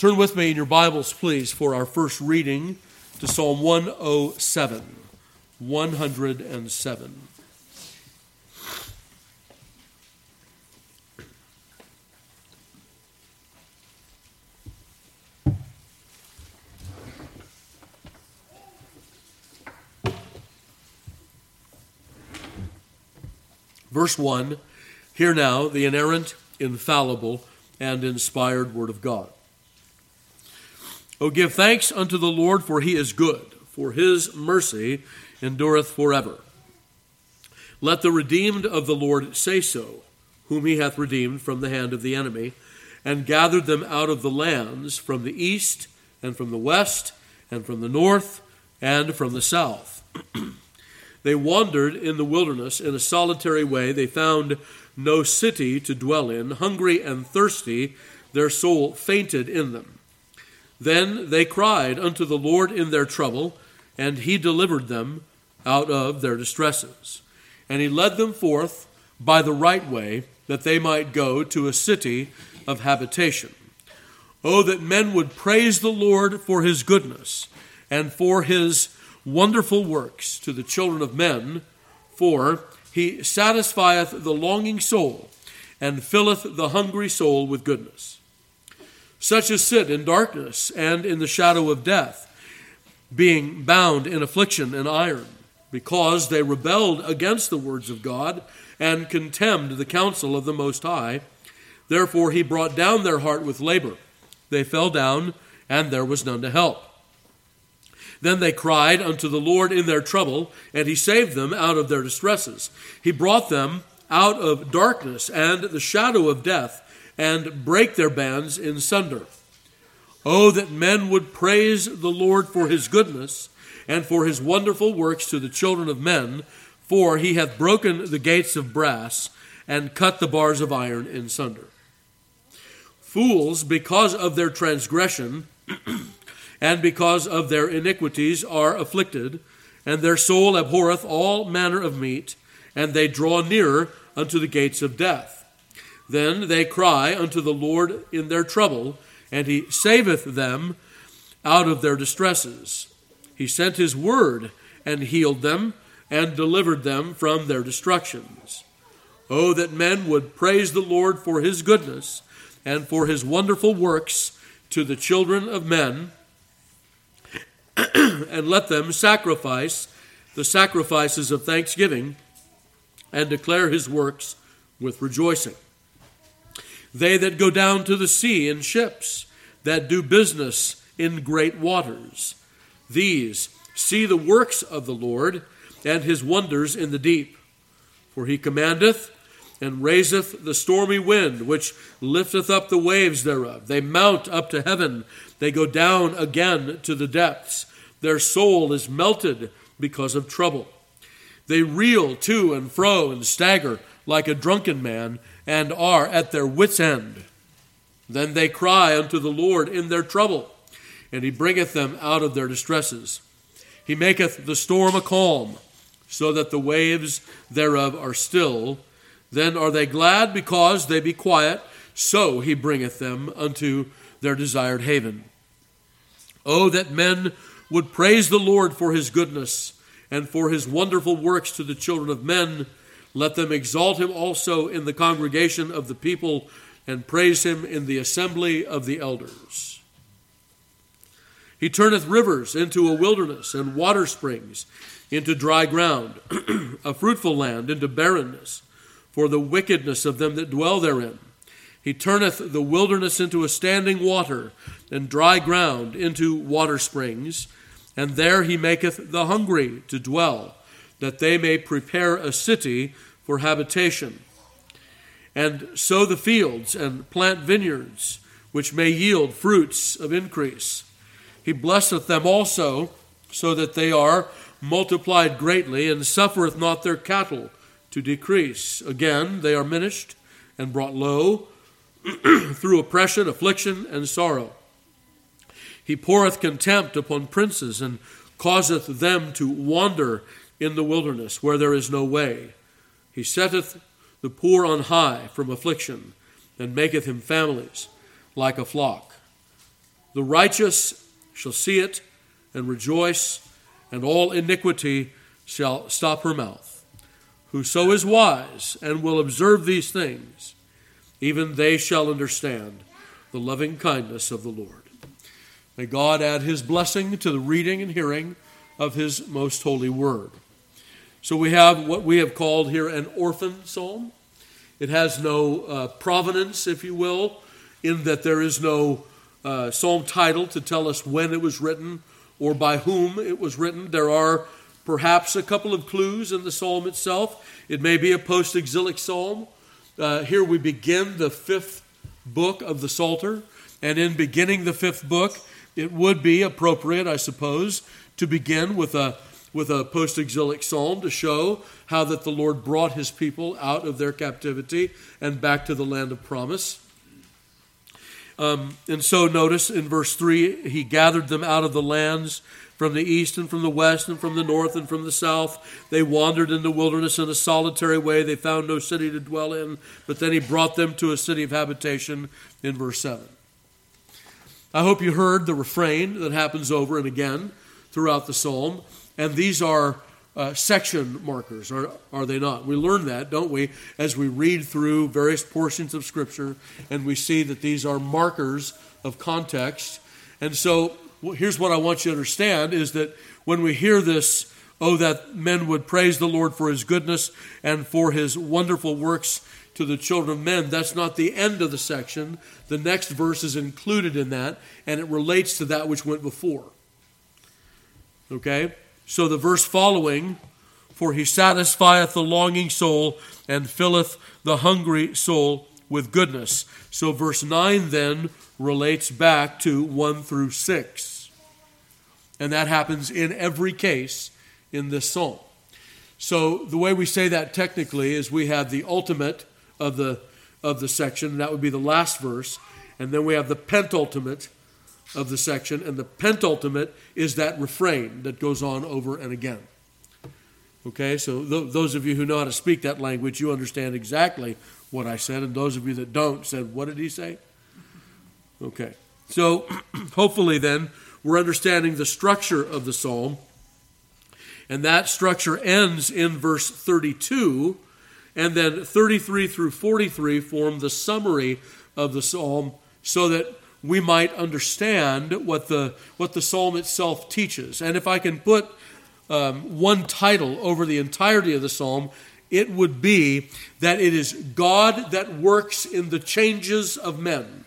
Turn with me in your Bibles, please, for our first reading to Psalm 107. 107. Verse 1, hear now the inerrant, infallible, and inspired word of God. O give thanks unto the Lord, for he is good, for his mercy endureth forever. Let the redeemed of the Lord say so, whom he hath redeemed from the hand of the enemy, and gathered them out of the lands, from the east, and from the west, and from the north, and from the south. They wandered in the wilderness in a solitary way. They found no city to dwell in. Hungry and thirsty, their soul fainted in them. Then they cried unto the Lord in their trouble, and he delivered them out of their distresses. And he led them forth by the right way, that they might go to a city of habitation. Oh, that men would praise the Lord for his goodness, and for his wonderful works to the children of men, for he satisfieth the longing soul, and filleth the hungry soul with goodness. Such as sit in darkness and in the shadow of death, being bound in affliction and iron, because they rebelled against the words of God, and contemned the counsel of the Most High. Therefore he brought down their heart with labor. They fell down, and there was none to help. Then they cried unto the Lord in their trouble, and he saved them out of their distresses. He brought them out of darkness and the shadow of death, and brake their bands in sunder. Oh, that men would praise the Lord for his goodness, and for his wonderful works to the children of men, for he hath broken the gates of brass, and cut the bars of iron in sunder. Fools, because of their transgression, and because of their iniquities are afflicted, and their soul abhorreth all manner of meat, and they draw nearer unto the gates of death. Then they cry unto the Lord in their trouble, and he saveth them out of their distresses. He sent his word, and healed them, and delivered them from their destructions. Oh, that men would praise the Lord for his goodness, and for his wonderful works to the children of men, and let them sacrifice the sacrifices of thanksgiving, and declare his works with rejoicing. They that go down to the sea in ships, that do business in great waters, these see the works of the Lord, and his wonders in the deep. For he commandeth, and raiseth the stormy wind, which lifteth up the waves thereof. They mount up to heaven, they go down again to the depths. Their soul is melted because of trouble. They reel to and fro and stagger like a drunken man, and are at their wits' end. Then they cry unto the Lord in their trouble, and he bringeth them out of their distresses. He maketh the storm a calm, so that the waves thereof are still. Then are they glad because they be quiet, so he bringeth them unto their desired haven. Oh, that men would praise the Lord for his goodness, and for his wonderful works to the children of men. Let them exalt him also in the congregation of the people, and praise him in the assembly of the elders. He turneth rivers into a wilderness, and water springs into dry ground, a fruitful land into barrenness, for the wickedness of them that dwell therein. He turneth the wilderness into a standing water, and dry ground into water springs, and there he maketh the hungry to dwell, that they may prepare a city for habitation, and sow the fields, and plant vineyards, which may yield fruits of increase. He blesseth them also, so that they are multiplied greatly, and suffereth not their cattle to decrease. Again, they are minished and brought low through oppression, affliction, and sorrow. He poureth contempt upon princes, and causeth them to wander in the wilderness, where there is no way. He setteth the poor on high from affliction, and maketh him families like a flock. The righteous shall see it and rejoice, and all iniquity shall stop her mouth. Whoso is wise and will observe these things, even they shall understand the loving kindness of the Lord. May God add his blessing to the reading and hearing of his most holy word. So we have what we have called here an orphan psalm. It has no provenance, if you will, in that there is no psalm title to tell us when it was written or by whom it was written. There are perhaps a couple of clues in the psalm itself. It may be a post-exilic psalm. Here we begin the fifth book of the Psalter, and in beginning the fifth book, it would be appropriate, I suppose, to begin with a post-exilic psalm to show how that the Lord brought his people out of their captivity and back to the land of promise. And so notice in verse 3, he gathered them out of the lands from the east and from the west and from the north and from the south. They wandered in the wilderness in a solitary way. They found no city to dwell in, but then he brought them to a city of habitation in verse 7. I hope you heard the refrain that happens over and again throughout the psalm, and these are section markers, are they not? We learn that, don't we, as we read through various portions of Scripture, and we see that these are markers of context. And so here's what I want you to understand, is that when we hear this, oh, that men would praise the Lord for his goodness and for his wonderful works to the children of men, that's not the end of the section. The next verse is included in that, and it relates to that which went before. Okay? So the verse following, for he satisfieth the longing soul and filleth the hungry soul with goodness. So verse 9 then relates back to 1 through 6. And that happens in every case in this psalm. So the way we say that technically is we have the ultimate of the section, and that would be the last verse, and then we have the penultimate of the section, and the penultimate is that refrain that goes on over and again. Okay, so those of you who know how to speak that language, you understand exactly what I said, and those of you that don't said, what did he say? Okay, so hopefully then we're understanding the structure of the psalm, and that structure ends in verse 32, and then 33 through 43 form the summary of the psalm so that we might understand what the psalm itself teaches. And if I can put one title over the entirety of the psalm, it would be that it is God that works in the changes of men.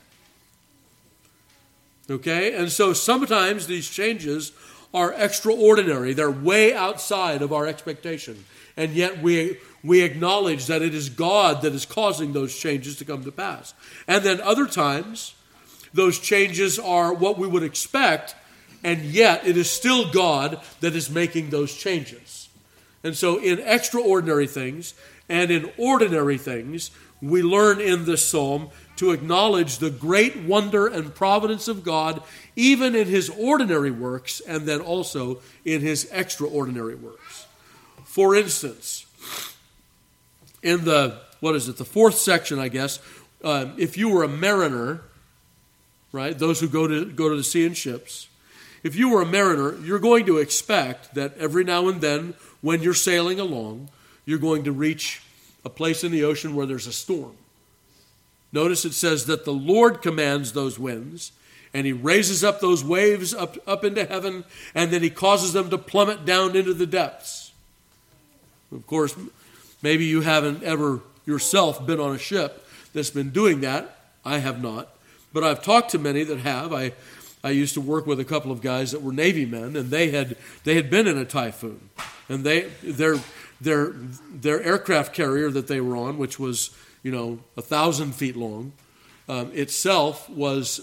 Okay? And so sometimes these changes are extraordinary. They're way outside of our expectation. And yet we acknowledge that it is God that is causing those changes to come to pass. And then other times, those changes are what we would expect, and yet it is still God that is making those changes. And so in extraordinary things and in ordinary things, we learn in this psalm to acknowledge the great wonder and providence of God, even in his ordinary works, and then also in his extraordinary works. For instance, in the fourth section, I guess, if you were a mariner, right, those who go to the sea in ships, if you were a mariner, you're going to expect that every now and then, when you're sailing along, you're going to reach a place in the ocean where there's a storm. Notice it says that the Lord commands those winds, and he raises up those waves up into heaven, and then he causes them to plummet down into the depths. Of course, maybe you haven't ever yourself been on a ship that's been doing that. I have not. But I've talked to many that have. I used to work with a couple of guys that were Navy men, and they had been in a typhoon. And their aircraft carrier that they were on, which was 1,000 feet long, itself was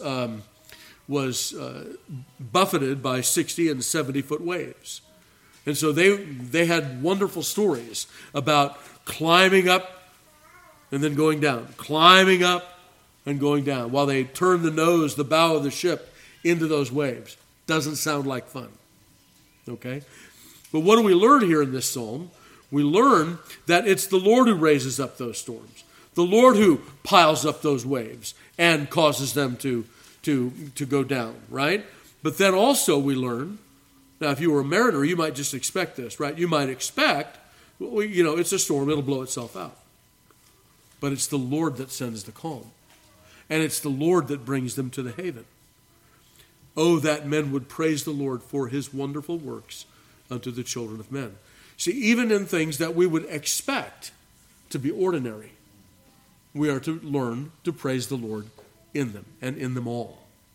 buffeted by 60 and 70 foot waves. And so they had wonderful stories about climbing up and then going down, climbing up and going down, while they turned the bow of the ship into those waves. Doesn't sound like fun. Okay? But what do we learn here in this psalm? We learn that it's the Lord who raises up those storms. The Lord who piles up those waves and causes them to to go down, right? But then also we learn, now if you were a mariner, you might just expect this, right? You might expect, it's a storm, it'll blow itself out. But it's the Lord that sends the calm. And it's the Lord that brings them to the haven. Oh, that men would praise the Lord for his wonderful works unto the children of men. See, even in things that we would expect to be ordinary, we are to learn to praise the Lord in them and in them all.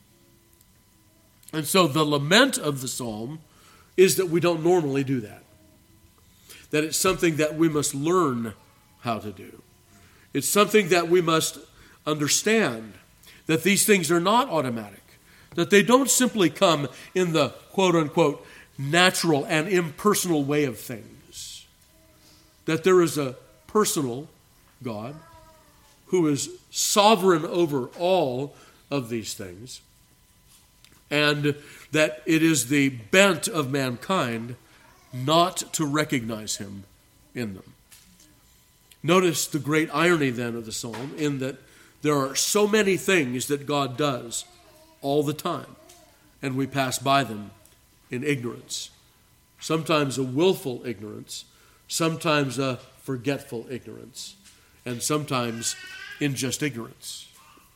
And so the lament of the psalm is that we don't normally do that. That it's something that we must learn how to do. It's something that we must understand, that these things are not automatic, that they don't simply come in the quote-unquote natural and impersonal way of things, that there is a personal God who is sovereign over all of these things, and that it is the bent of mankind not to recognize him in them. Notice the great irony then of the psalm in that there are so many things that God does all the time, and we pass by them in ignorance. Sometimes a willful ignorance, sometimes a forgetful ignorance, and sometimes in just ignorance.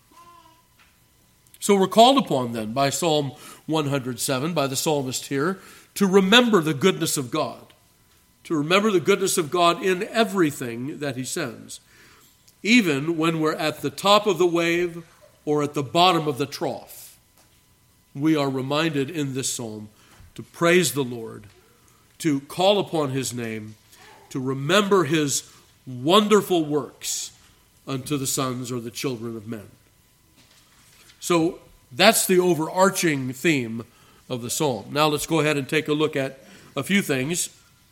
So we're called upon then by Psalm 107, by the psalmist here, to remember the goodness of God, to remember the goodness of God in everything that he sends, even when we're at the top of the wave or at the bottom of the trough. We are reminded in this psalm to praise the Lord, to call upon his name, to remember his wonderful works unto the sons or the children of men. So that's the overarching theme of the psalm. Now let's go ahead and take a look at a few things.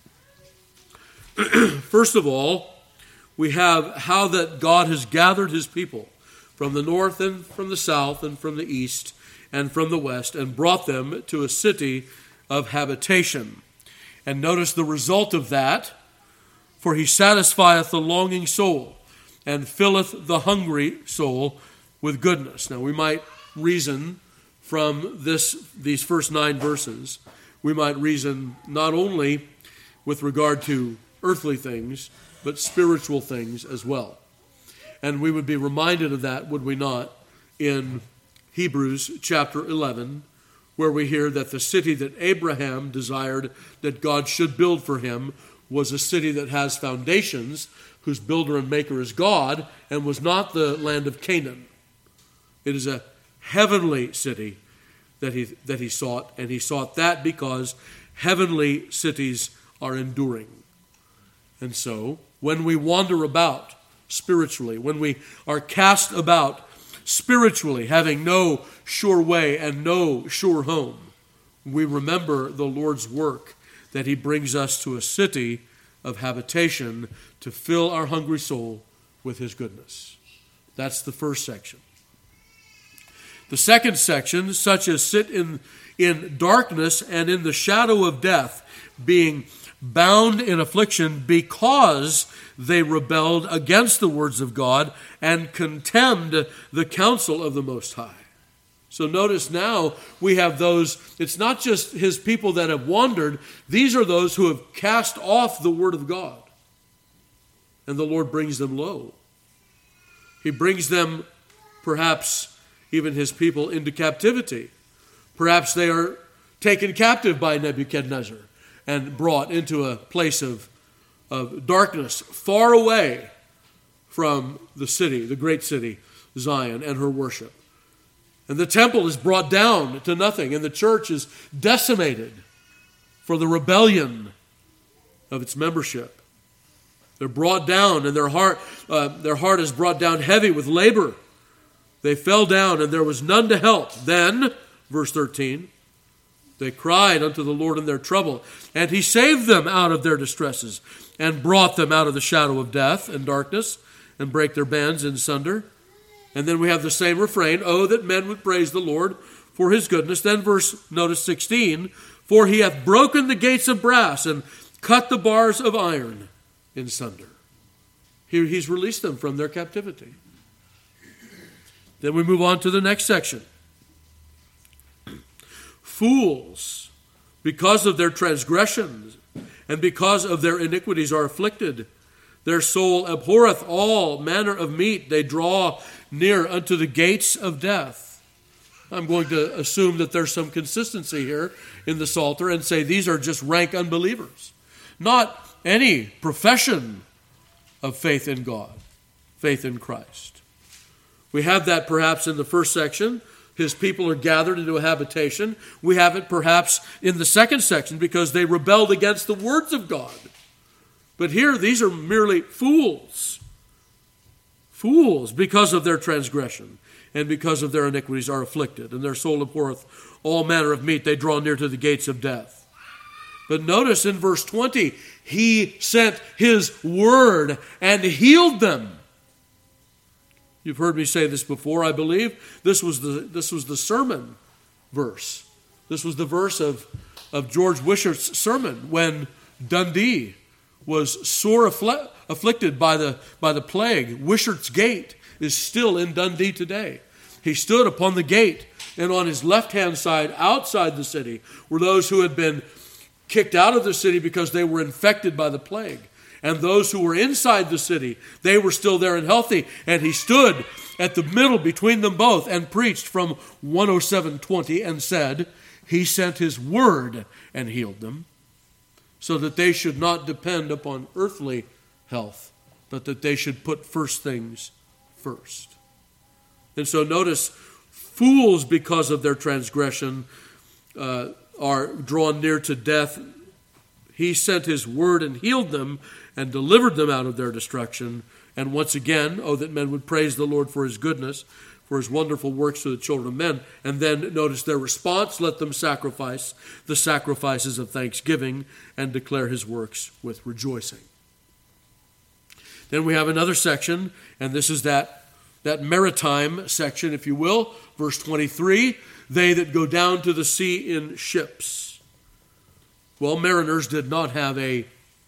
First of all, we have how that God has gathered his people from the north and from the south and from the east and from the west and brought them to a city of habitation. And notice the result of that: for he satisfieth the longing soul and filleth the hungry soul with goodness. Now we might reason from these first 9 verses, we might reason not only with regard to earthly things, but spiritual things as well. And we would be reminded of that, would we not, in Hebrews chapter 11, where we hear that the city that Abraham desired that God should build for him was a city that has foundations, whose builder and maker is God, and was not the land of Canaan. It is a heavenly city that he sought, and he sought that because heavenly cities are enduring. And so, when we wander about spiritually, when we are cast about spiritually, having no sure way and no sure home, we remember the Lord's work, that he brings us to a city of habitation to fill our hungry soul with his goodness. That's the first section. The second section, such as sit in darkness and in the shadow of death, being bound in affliction because they rebelled against the words of God and contemned the counsel of the Most High. So notice now we have those, it's not just his people that have wandered, these are those who have cast off the word of God. And the Lord brings them low. He brings them, perhaps even his people, into captivity. Perhaps they are taken captive by Nebuchadnezzar and brought into a place of darkness, far away from the city, the great city, Zion, and her worship. And the temple is brought down to nothing, and the church is decimated for the rebellion of its membership. They're brought down, and their heart is brought down heavy with labor. They fell down, and there was none to help. Then, verse 13, they cried unto the Lord in their trouble, and he saved them out of their distresses, and brought them out of the shadow of death and darkness, and brake their bands in sunder. And then we have the same refrain, oh, that men would praise the Lord for his goodness. Then notice 16, for he hath broken the gates of brass and cut the bars of iron in sunder. Here he's released them from their captivity. Then we move on to the next section. Fools, because of their transgressions and because of their iniquities, are afflicted. Their soul abhorreth all manner of meat. They draw near unto the gates of death. I'm going to assume that there's some consistency here in the Psalter and say these are just rank unbelievers. Not any profession of faith in God, faith in Christ. We have that perhaps in the first section. His people are gathered into a habitation. We have it perhaps in the second section because they rebelled against the words of God. But here, these are merely fools. Fools, because of their transgression and because of their iniquities, are afflicted, and their soul abhorreth all manner of meat. They draw near to the gates of death. But notice in verse 20, he sent his word and healed them. You've heard me say this before, I believe. This was the sermon verse. This was the verse of George Wishart's sermon when Dundee was sore afflicted by the plague. Wishart's gate is still in Dundee today. He stood upon the gate, and on his left-hand side, outside the city, were those who had been kicked out of the city because they were infected by the plague. And those who were inside the city, they were still there and healthy. And he stood at the middle between them both and preached from 107:20 and said, he sent his word and healed them, so that they should not depend upon earthly health, but that they should put first things first. And so notice, fools because of their transgression are drawn near to death. He sent his word and healed them and delivered them out of their destruction. And once again, oh, that men would praise the Lord for his goodness, for his wonderful works to the children of men. And then notice their response: let them sacrifice the sacrifices of thanksgiving and declare his works with rejoicing. Then we have another section, and this is that maritime section, if you will. Verse 23, they that go down to the sea in ships. Well, mariners did not have a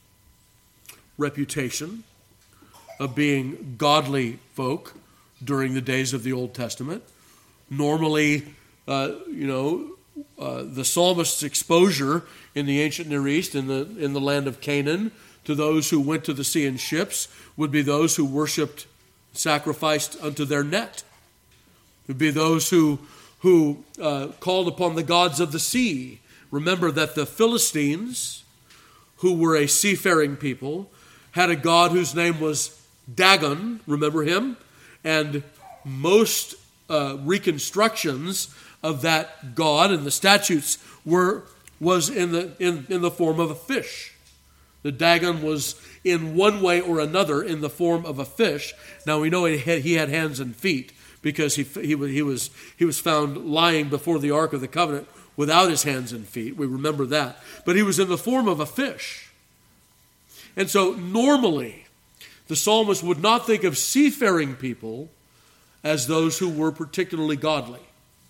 reputation of being godly folk during the days of the Old Testament. Normally, the psalmist's exposure in the ancient Near East, in the land of Canaan, to those who went to the sea in ships would be those who worshipped, sacrificed unto their net. It would be those who called upon the gods of the sea. Remember that the Philistines, who were a seafaring people, had a god whose name was Dagon. Remember him? And most reconstructions of that god and the statues was in the form of a fish. The Dagon was in one way or another in the form of a fish. Now we know he had hands and feet because he was found lying before the Ark of the Covenant without his hands and feet. We remember that. But he was in the form of a fish. And so normally, the psalmist would not think of seafaring people as those who were particularly godly.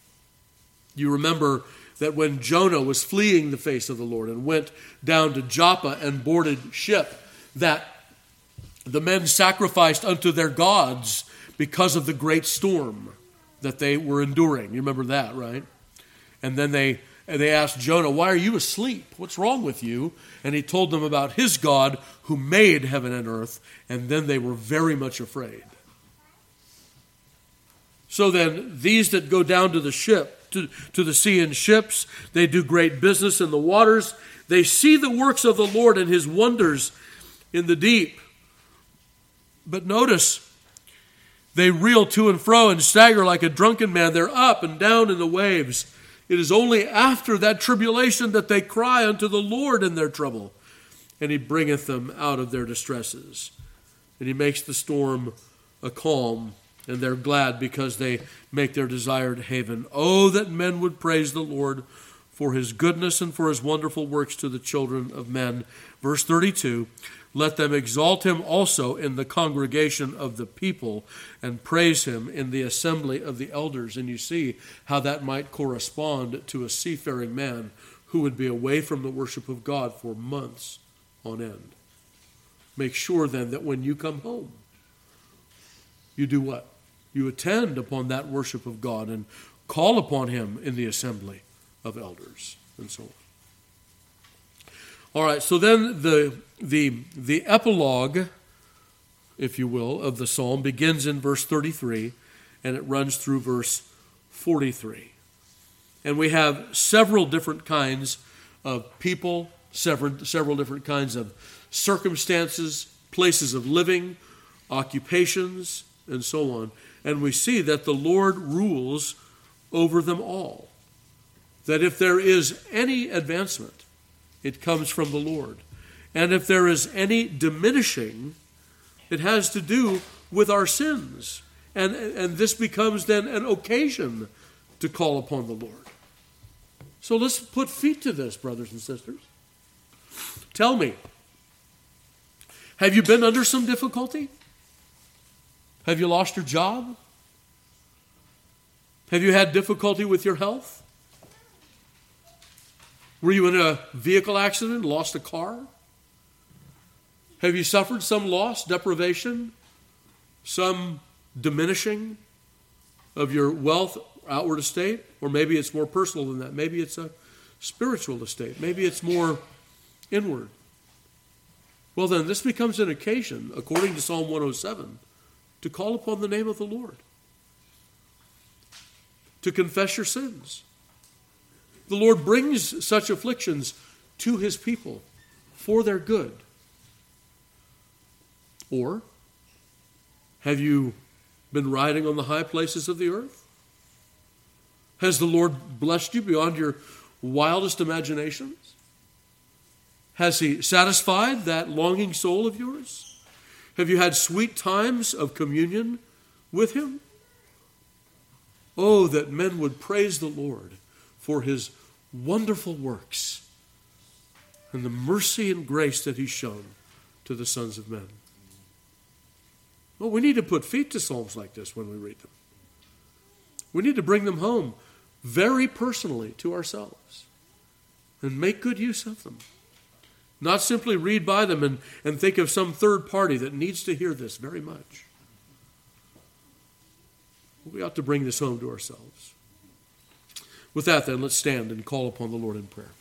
You remember that when Jonah was fleeing the face of the Lord and went down to Joppa and boarded ship, that the men sacrificed unto their gods because of the great storm that they were enduring. You remember that, right? And then they asked Jonah, why are you asleep? What's wrong with you? And he told them about his God who made heaven and earth, and then they were very much afraid. So then, these that go down to the ship, to the sea in ships, they do great business in the waters. They see the works of the Lord and his wonders in the deep. But notice, they reel to and fro and stagger like a drunken man. They're up and down in the waves. It is only after that tribulation that they cry unto the Lord in their trouble, and he bringeth them out of their distresses. And he makes the storm a calm, and they're glad because they make their desired haven. Oh, that men would praise the Lord for his goodness and for his wonderful works to the children of men. Verse 32, let them exalt him also in the congregation of the people and praise him in the assembly of the elders. And you see how that might correspond to a seafaring man who would be away from the worship of God for months on end. Make sure then that when you come home, you do what? You attend upon that worship of God and call upon him in the assembly of elders, and so on. All right, so then the epilogue, if you will, of the psalm begins in verse 33, and it runs through verse 43. And we have several different kinds of people, several different kinds of circumstances, places of living, occupations, and so on. And we see that the Lord rules over them all. That if there is any advancement, it comes from the Lord. And if there is any diminishing, it has to do with our sins. And this becomes then an occasion to call upon the Lord. So let's put feet to this, brothers and sisters. Tell me, have you been under some difficulty? Have you lost your job? Have you had difficulty with your health? Were you in a vehicle accident, lost a car? Have you suffered some loss, deprivation, some diminishing of your wealth, outward estate? Or maybe it's more personal than that. Maybe it's a spiritual estate. Maybe it's more inward. Well then, this becomes an occasion, according to Psalm 107, to call upon the name of the Lord, to confess your sins. The Lord brings such afflictions to his people for their good. Or have you been riding on the high places of the earth? Has the Lord blessed you beyond your wildest imaginations? Has he satisfied that longing soul of yours? Have you had sweet times of communion with him? Oh, that men would praise the Lord for his wonderful works and the mercy and grace that he's shown to the sons of men. Well, we need to put feet to psalms like this when we read them. We need to bring them home very personally to ourselves and make good use of them. Not simply read by them and think of some third party that needs to hear this very much. We ought to bring this home to ourselves. With that, then, let's stand and call upon the Lord in prayer.